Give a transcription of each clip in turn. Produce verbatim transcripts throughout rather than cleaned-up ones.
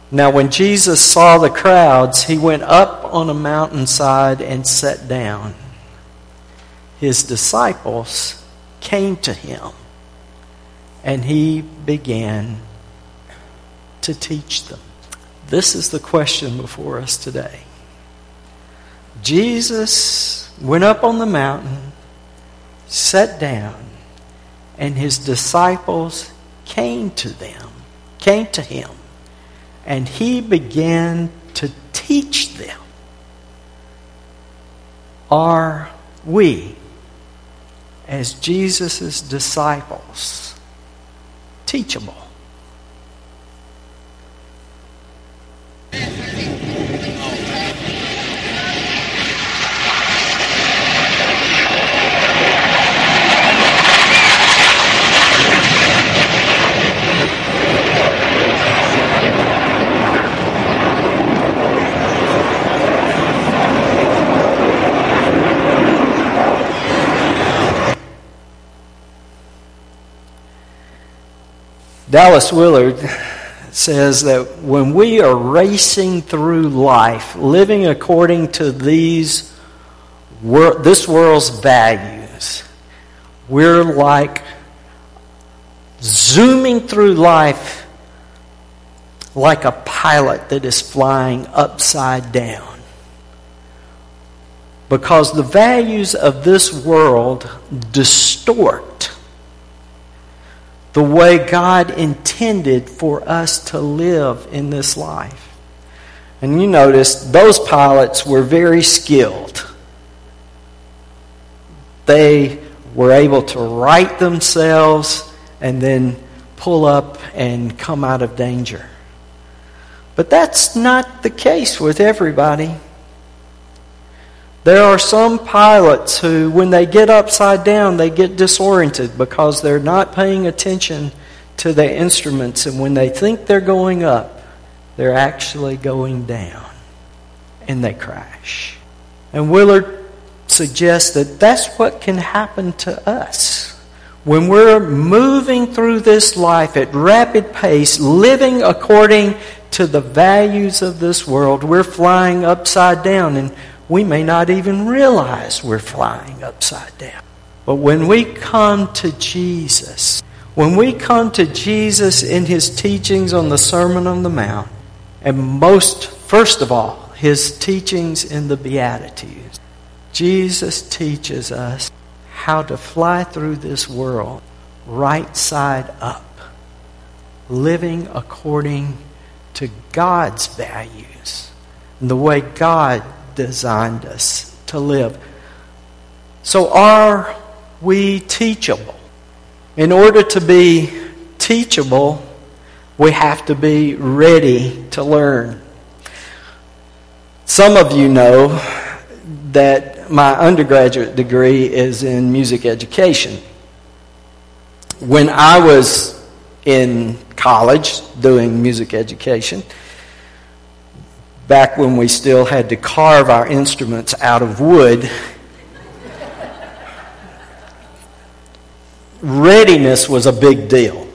Now when Jesus saw the crowds, he went up on a mountainside and sat down. His disciples came to him, and he began to teach them. This is the question before us today. Jesus went up on the mountain, sat down, and his disciples came to them, came to him, and he began to teach them. Are we, as Jesus' disciples, teachable? Dallas Willard says that when we are racing through life, living according to these wor- this world's values, we're like zooming through life like a pilot that is flying upside down. Because the values of this world distort the way God intended for us to live in this life. And you notice those pilots were very skilled. They were able to right themselves and then pull up and come out of danger. But that's not the case with everybody. There are some pilots who, when they get upside down, they get disoriented because they're not paying attention to their instruments. And when they think they're going up, they're actually going down. And they crash. And Willard suggests that that's what can happen to us. When we're moving through this life at rapid pace, living according to the values of this world, we're flying upside down, and we may not even realize we're flying upside down. But when we come to Jesus, when we come to Jesus in his teachings on the Sermon on the Mount, and most, first of all, his teachings in the Beatitudes, Jesus teaches us how to fly through this world right side up, living according to God's values and the way God designed us to live. So are we teachable? In order to be teachable, we have to be ready to learn. Some of you know that my undergraduate degree is in music education. When I was in college doing music education, back when we still had to carve our instruments out of wood, readiness was a big deal.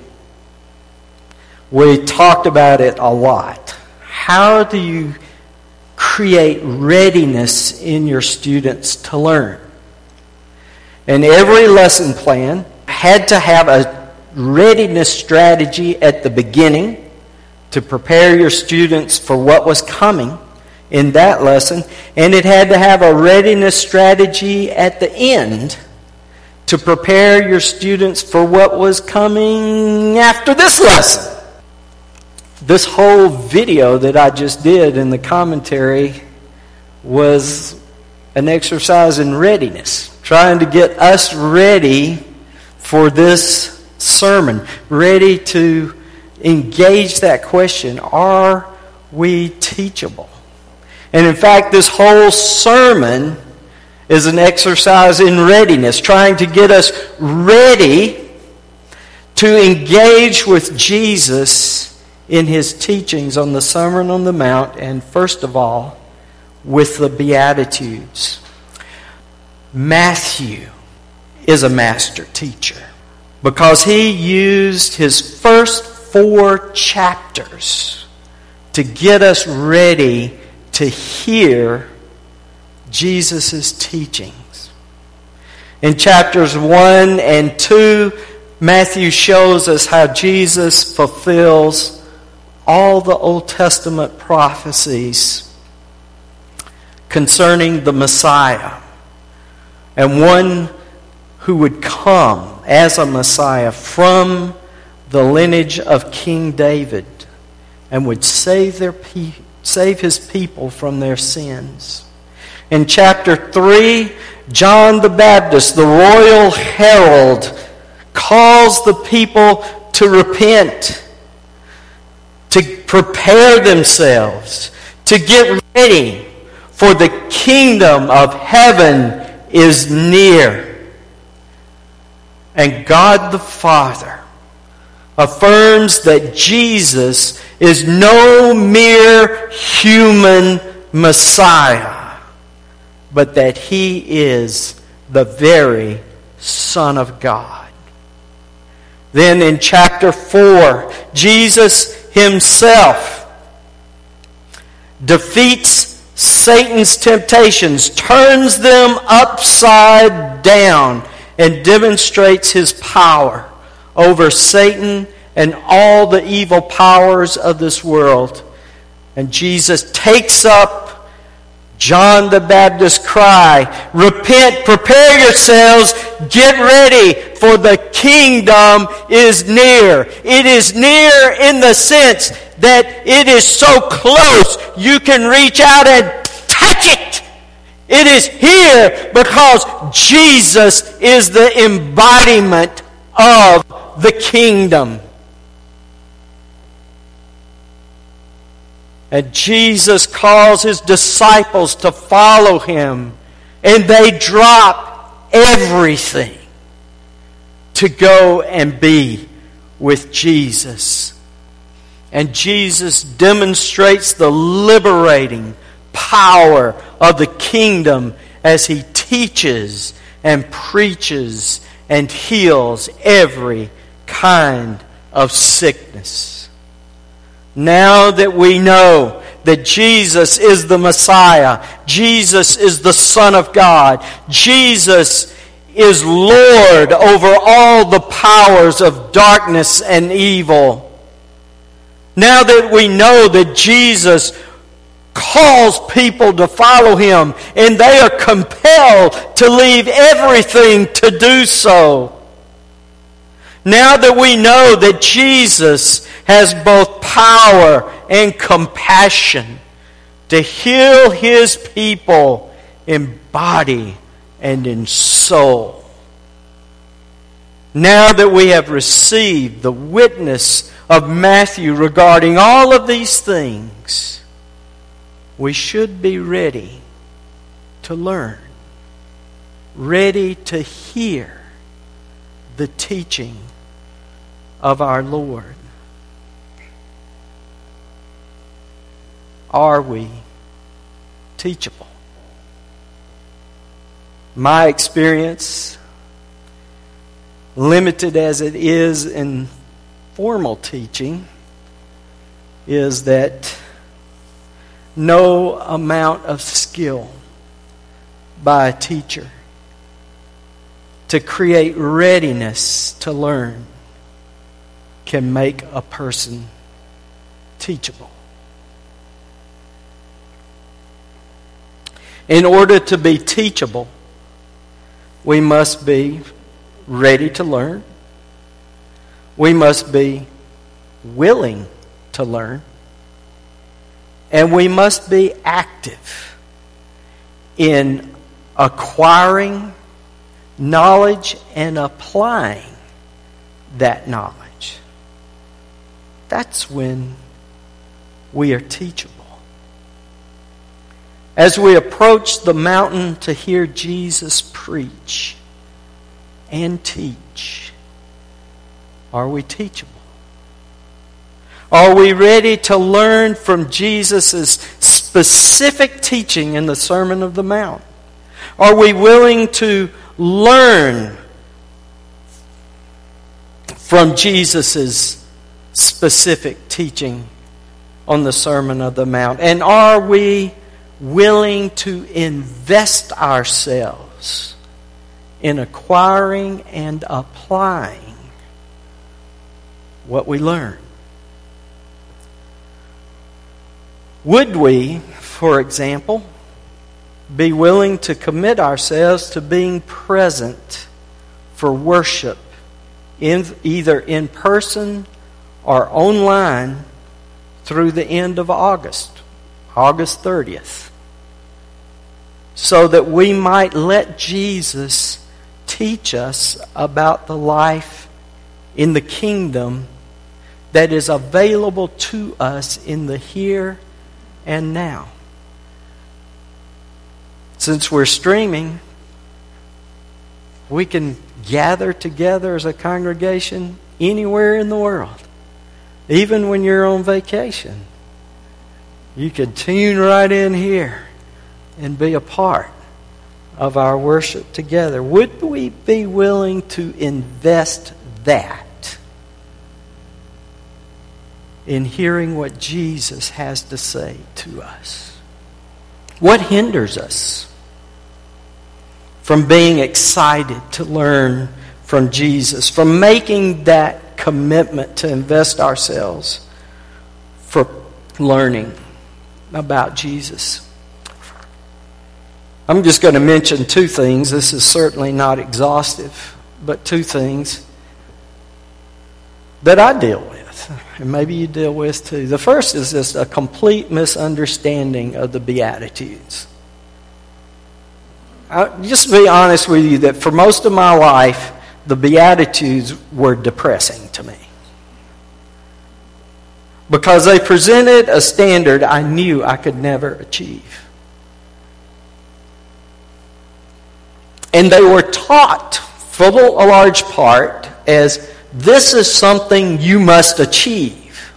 We talked about it a lot. How do you create readiness in your students to learn? And every lesson plan had to have a readiness strategy at the beginning to prepare your students for what was coming in that lesson. And it had to have a readiness strategy at the end to prepare your students for what was coming after this lesson. This whole video that I just did in the commentary was an exercise in readiness, trying to get us ready for this sermon, ready to engage that question, are we teachable? And in fact, this whole sermon is an exercise in readiness, trying to get us ready to engage with Jesus in his teachings on the Sermon on the Mount, and first of all, with the Beatitudes. Matthew is a master teacher because he used his first four chapters to get us ready to hear Jesus' teachings. In chapters one and two, Matthew shows us how Jesus fulfills all the Old Testament prophecies concerning the Messiah, and one who would come as a Messiah from the lineage of King David and would save their pe- save his people from their sins. In chapter three, John the Baptist, the royal herald, calls the people to repent, to prepare themselves, to get ready, for the kingdom of heaven is near. And God the Father affirms that Jesus is no mere human Messiah, but that He is the very Son of God. Then in chapter four, Jesus Himself defeats Satan's temptations, turns them upside down, and demonstrates His power over Satan and all the evil powers of this world. And Jesus takes up John the Baptist's cry, repent, prepare yourselves, get ready, for the kingdom is near. It is near in the sense that it is so close you can reach out and touch it. It is here because Jesus is the embodiment of the kingdom. And Jesus calls His disciples to follow Him, and they drop everything to go and be with Jesus. And Jesus demonstrates the liberating power of the kingdom as He teaches and preaches and heals every kind of sickness. Now that we know that Jesus is the Messiah, Jesus is the Son of God, Jesus is Lord over all the powers of darkness and evil. Now that we know that Jesus calls people to follow Him, and they are compelled to leave everything to do so. Now that we know that Jesus has both power and compassion to heal His people in body and in soul. Now that we have received the witness of Matthew regarding all of these things, we should be ready to learn, ready to hear the teaching of our Lord. Are we teachable? My experience, limited as it is in formal teaching, is that no amount of skill by a teacher to create readiness to learn can make a person teachable. In order to be teachable, we must be ready to learn. We must be willing to learn. And we must be active in acquiring knowledge and applying that knowledge. That's when we are teachable. As we approach the mountain to hear Jesus preach and teach, are we teachable? Are we ready to learn from Jesus' specific teaching in the Sermon on the Mount? Are we willing to learn from Jesus' specific teaching on the Sermon on the Mount? And are we willing to invest ourselves in acquiring and applying what we learn? Would we, for example, be willing to commit ourselves to being present for worship, in, either in person or online, through the end of August, August thirtieth, so that we might let Jesus teach us about the life in the kingdom that is available to us in the here and now? Since we're streaming, we can gather together as a congregation anywhere in the world. Even when you're on vacation, you can tune right in here and be a part of our worship together. Would we be willing to invest that in hearing what Jesus has to say to us? What hinders us from being excited to learn from Jesus, from making that commitment to invest ourselves for learning about Jesus? I'm just going to mention two things. This is certainly not exhaustive, but two things that I deal with, and maybe you deal with too. The first is just a complete misunderstanding of the Beatitudes. I'll just be honest with you that for most of my life, the Beatitudes were depressing to me, because they presented a standard I knew I could never achieve. And they were taught, for a large part, as this is something you must achieve.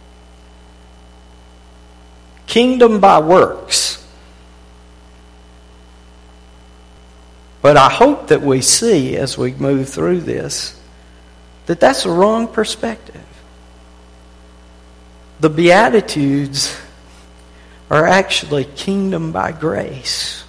Kingdom by works. But I hope that we see, as we move through this, that that's a wrong perspective. The Beatitudes are actually kingdom by grace.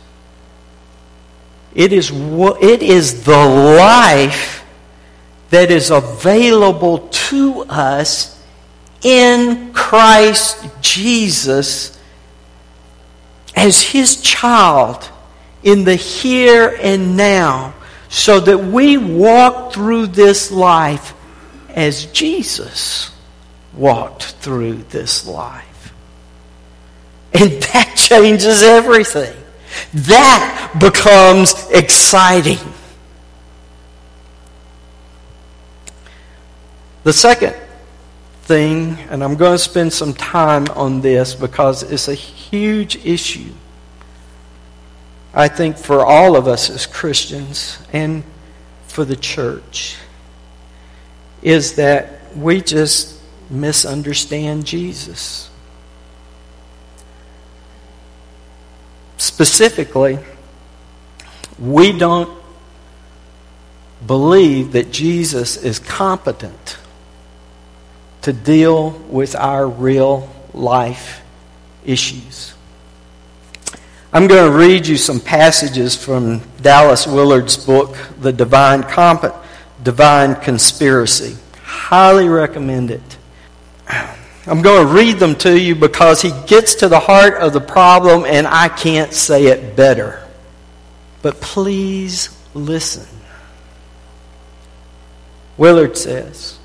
It is, it is the life that is available to us in Christ Jesus as His child in the here and now, so that we walk through this life as Jesus walked through this life. And that changes everything. That becomes exciting. The second thing, and I'm going to spend some time on this because it's a huge issue, I think, for all of us as Christians and for the church, is that we just misunderstand Jesus. Specifically, we don't believe that Jesus is competent to deal with our real life issues. I'm going to read you some passages from Dallas Willard's book, The Divine Comp- Divine Conspiracy. Highly recommend it. I'm going to read them to you because he gets to the heart of the problem, and I can't say it better. But please listen. Willard says,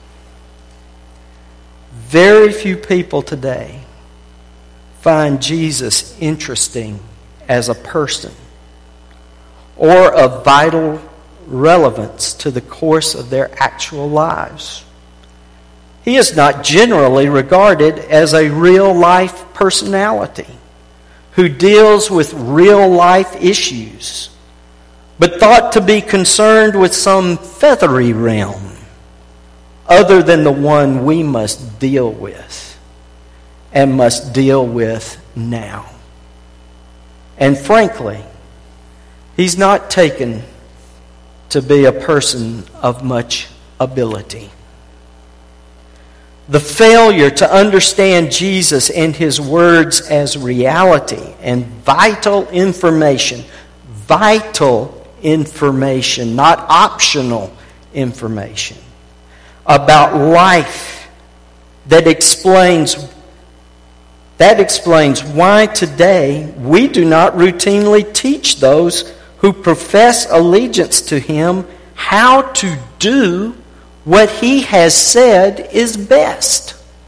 very few people today find Jesus interesting as a person or of vital relevance to the course of their actual lives. He is not generally regarded as a real-life personality who deals with real-life issues, but thought to be concerned with some feathery realm other than the one we must deal with and must deal with now. And frankly, he's not taken to be a person of much ability. The failure to understand Jesus and his words as reality and vital information, vital information, not optional information, about life that explains that explains why today we do not routinely teach those who profess allegiance to him how to do what he has said is best.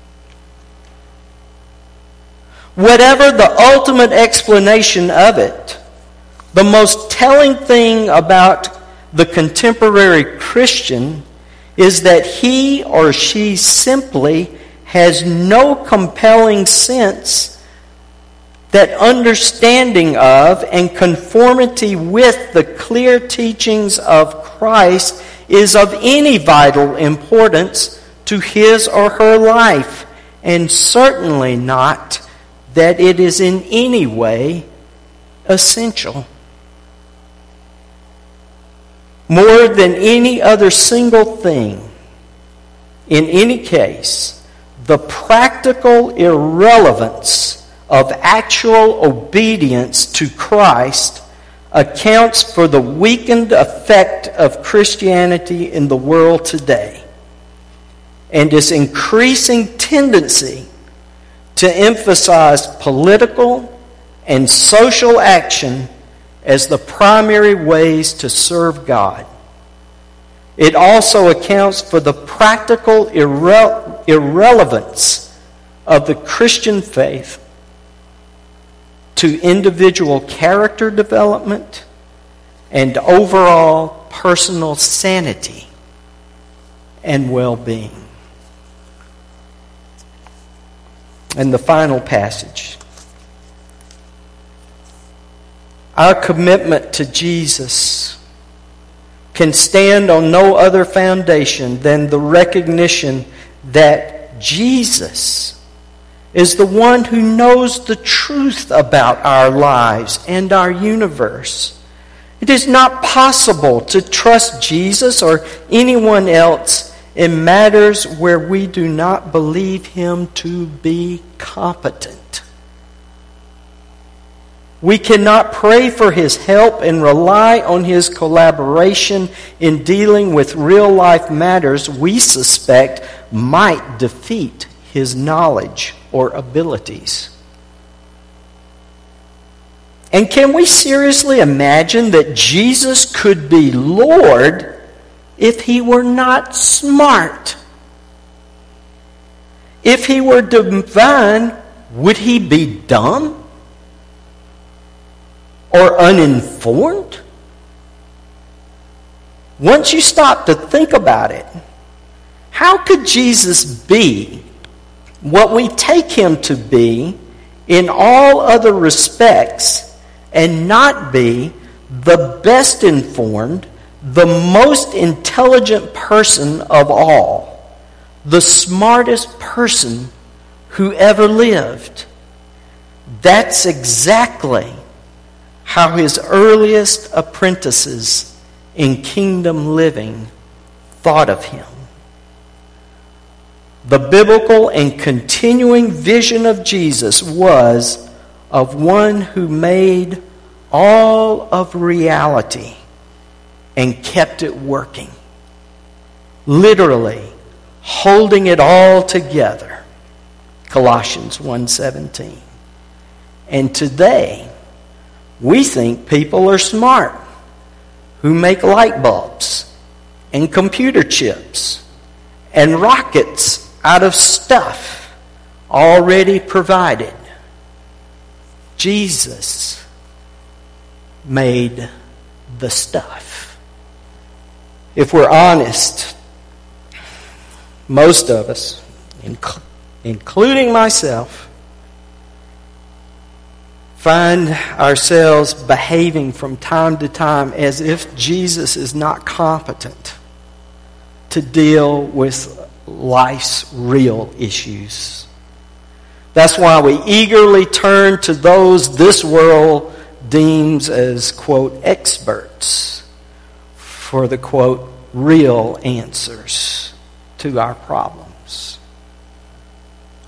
Whatever the ultimate explanation of it, the most telling thing about the contemporary Christian is that he or she simply has no compelling sense that understanding of and conformity with the clear teachings of Christ is of any vital importance to his or her life, and certainly not that it is in any way essential. More than any other single thing, in any case, the practical irrelevance of actual obedience to Christ accounts for the weakened effect of Christianity in the world today and its increasing tendency to emphasize political and social action as the primary ways to serve God. It also accounts for the practical irre- irrelevance of the Christian faith to individual character development and overall personal sanity and well-being. And the final passage. Our commitment to Jesus can stand on no other foundation than the recognition that Jesus is the one who knows the truth about our lives and our universe. It is not possible to trust Jesus or anyone else in matters where we do not believe him to be competent. We cannot pray for his help and rely on his collaboration in dealing with real-life matters we suspect might defeat his knowledge or abilities. And can we seriously imagine that Jesus could be Lord if he were not smart? If he were divine, would he be dumb or uninformed? Once you stop to think about it, how could Jesus be what we take him to be in all other respects and not be the best informed, the most intelligent person of all, the smartest person who ever lived? That's exactly how his earliest apprentices in kingdom living thought of him. The biblical and continuing vision of Jesus was of one who made all of reality and kept it working. Literally holding it all together. Colossians one seventeen. And today, we think people are smart who make light bulbs and computer chips and rockets out of stuff already provided. Jesus made the stuff. If we're honest, most of us, inc- including myself, find ourselves behaving from time to time as if Jesus is not competent to deal with life's real issues. That's why we eagerly turn to those this world deems as, quote, experts for the, quote, real answers to our problems.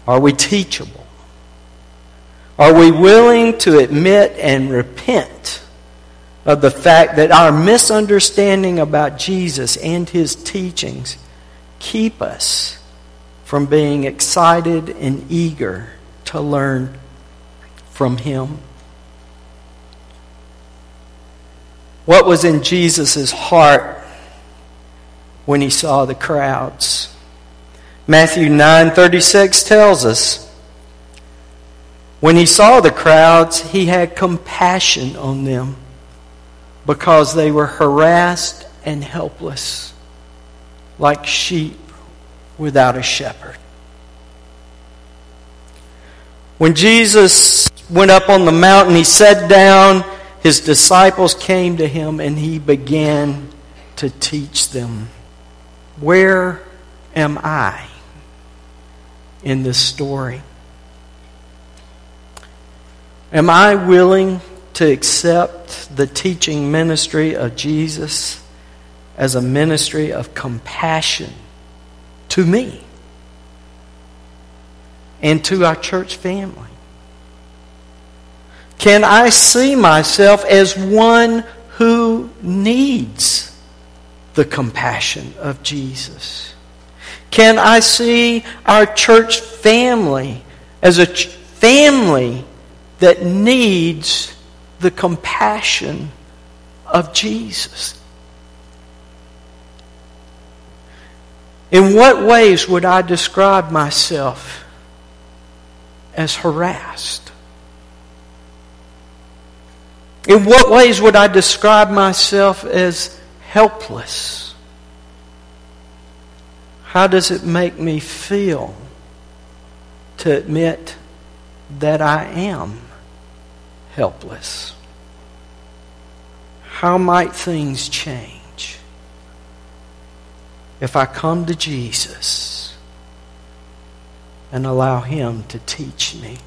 Are we teachable? Are we willing to admit and repent of the fact that our misunderstanding about Jesus and His teachings keep us from being excited and eager to learn from Him? What was in Jesus' heart when He saw the crowds? Matthew nine thirty-six tells us, when He saw the crowds, He had compassion on them because they were harassed and helpless, like sheep without a shepherd. When Jesus went up on the mountain, He sat down, His disciples came to Him, and He began to teach them. Where am I in this story? Am I willing to accept the teaching ministry of Jesus as a ministry of compassion to me and to our church family? Can I see myself as one who needs the compassion of Jesus? Can I see our church family as a ch- family that needs the compassion of Jesus? In what ways would I describe myself as harassed? In what ways would I describe myself as helpless? How does it make me feel to admit that I am helpless? How might things change if I come to Jesus and allow Him to teach me?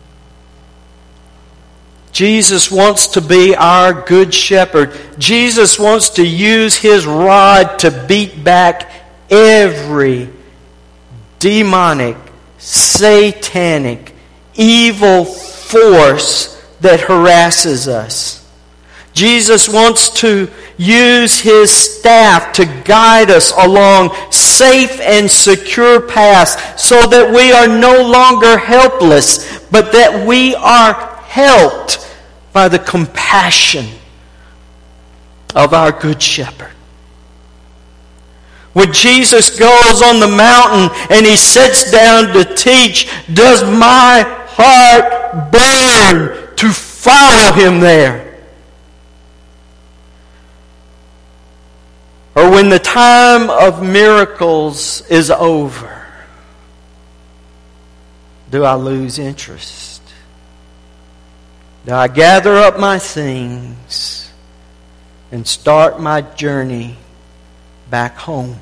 Jesus wants to be our good shepherd. Jesus wants to use His rod to beat back every demonic, satanic, evil force that harasses us. Jesus wants to use His staff to guide us along safe and secure paths so that we are no longer helpless, but that we are helped by the compassion of our Good Shepherd. When Jesus goes on the mountain and He sits down to teach, does my heart burn to follow Him there? Or when the time of miracles is over, do I lose interest? Do I gather up my things and start my journey back home?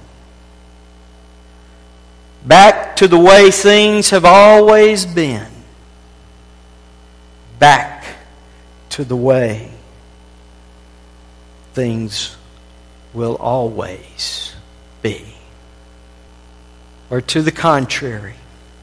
Back to the way things have always been. Back to the way things will always be. Or to the contrary,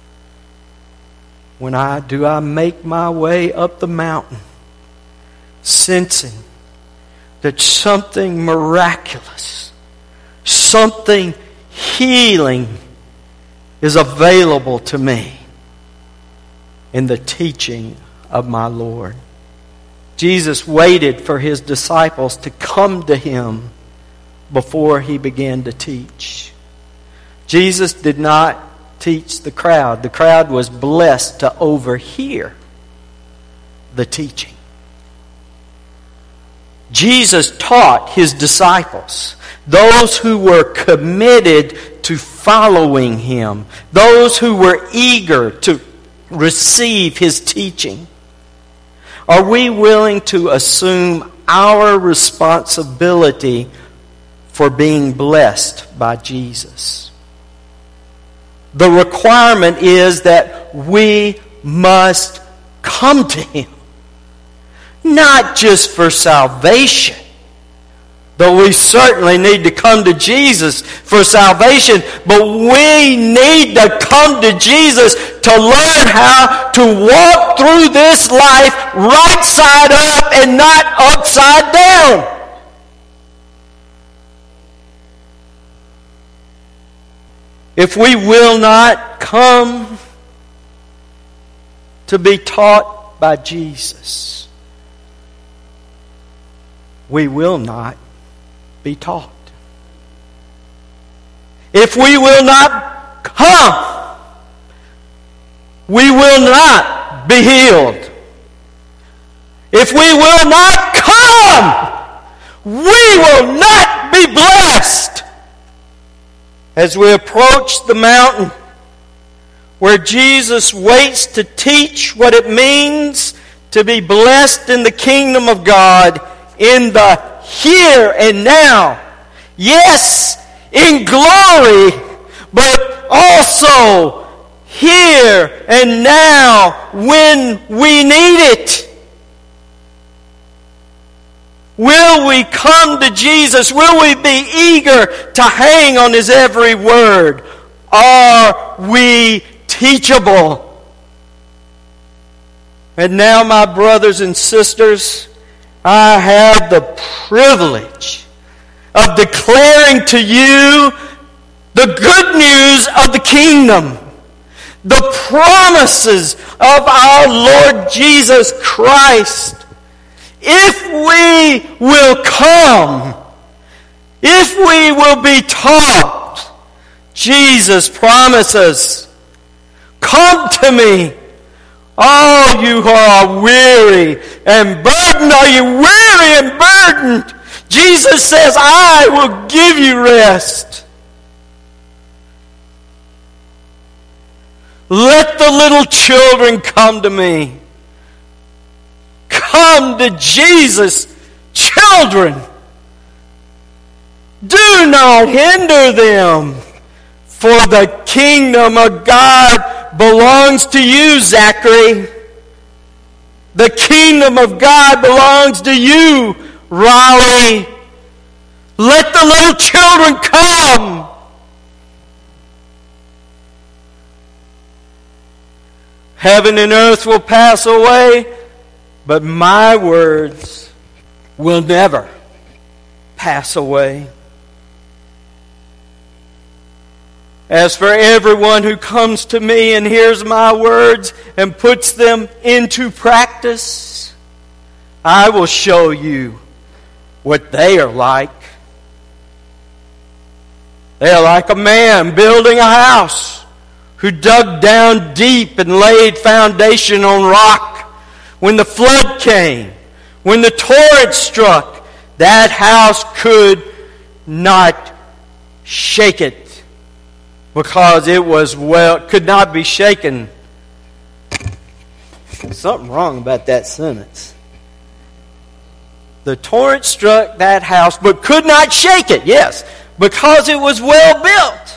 when I do I make my way up the mountain, sensing that something miraculous, something healing is available to me in the teaching of my Lord. Jesus waited for His disciples to come to Him before He began to teach. Jesus did not teach the crowd. The crowd was blessed to overhear the teaching. Jesus taught His disciples, those who were committed to following Him, those who were eager to receive His teaching. Are we willing to assume our responsibility for being blessed by Jesus? The requirement is that we must come to Him. Not just for salvation, though we certainly need to come to Jesus for salvation, but we need to come to Jesus to learn how to walk through this life right side up and not upside down. If we will not come to be taught by Jesus, we will not be taught. If we will not come, we will not be healed. If we will not come, we will not be blessed. As we approach the mountain where Jesus waits to teach what it means to be blessed in the kingdom of God in the here and now. Yes, in glory, but also here and now when we need it. Will we come to Jesus? Will we be eager to hang on His every word? Are we teachable? And now, my brothers and sisters, I have the privilege of declaring to you the good news of the kingdom, the promises of our Lord Jesus Christ. If we will come, if we will be taught, Jesus promises, come to me, all you who are weary and burdened. Are you weary and burdened? Jesus says, I will give you rest. Let the little children come to me. Come to Jesus, children. Do not hinder them, for the kingdom of God belongs to you, Zachary. The kingdom of God belongs to you, Raleigh. Let the little children come. Heaven and earth will pass away, but my words will never pass away. As for everyone who comes to me and hears my words and puts them into practice, I will show you what they are like. They are like a man building a house who dug down deep and laid foundation on rock. When the flood came, when the torrent struck, that house could not shake it because it was well, could not be shaken. There's something wrong about that sentence. The torrent struck that house, but could not shake it, yes, because it was well built.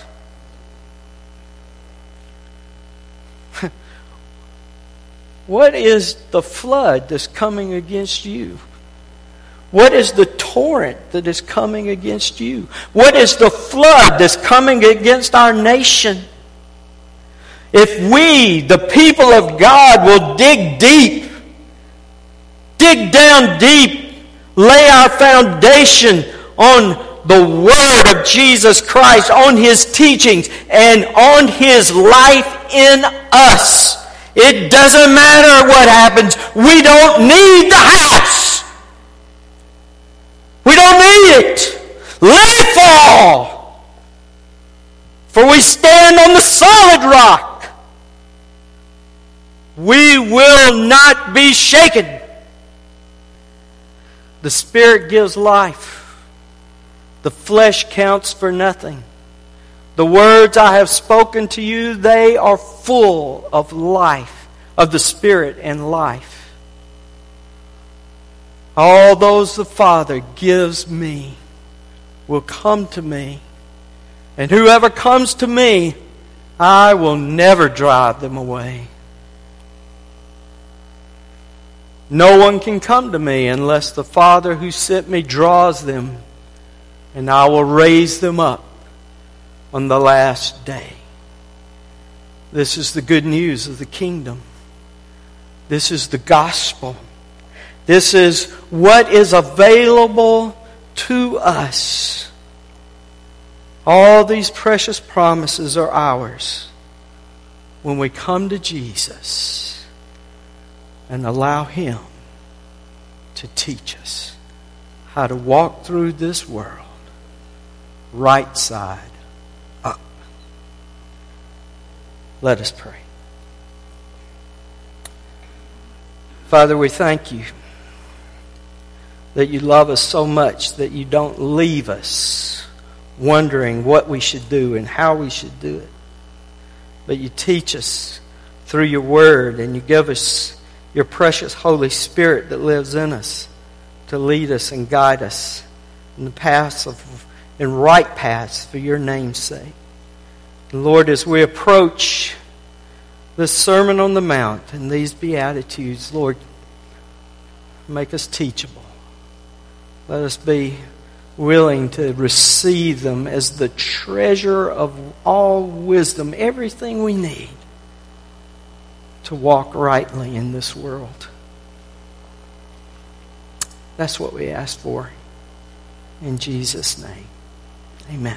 What is the flood that's coming against you? What is the torrent that is coming against you? What is the flood that's coming against our nation? If we, the people of God, will dig deep, dig down deep, lay our foundation on the Word of Jesus Christ, on His teachings, and on His life in us, it doesn't matter what happens. We don't need the house. We don't need it. Let it fall. For we stand on the solid rock. We will not be shaken. The Spirit gives life. The flesh counts for nothing. The words I have spoken to you, they are full of life, of the Spirit and life. All those the Father gives me will come to me. And whoever comes to me, I will never drive them away. No one can come to me unless the Father who sent me draws them, and I will raise them up on the last day. This is the good news of the kingdom. This is the gospel. This is what is available to us. All these precious promises are ours when we come to Jesus and allow Him to teach us how to walk through this world right side up. Let us pray. Father, we thank You that You love us so much that You don't leave us wondering what we should do and how we should do it. But You teach us through Your Word, and You give us Your precious Holy Spirit that lives in us to lead us and guide us in the paths of, in right paths for Your name's sake. And Lord, as we approach this Sermon on the Mount and these Beatitudes, Lord, make us teachable. Let us be willing to receive them as the treasure of all wisdom, everything we need to walk rightly in this world. That's what we ask for. In Jesus' name, amen.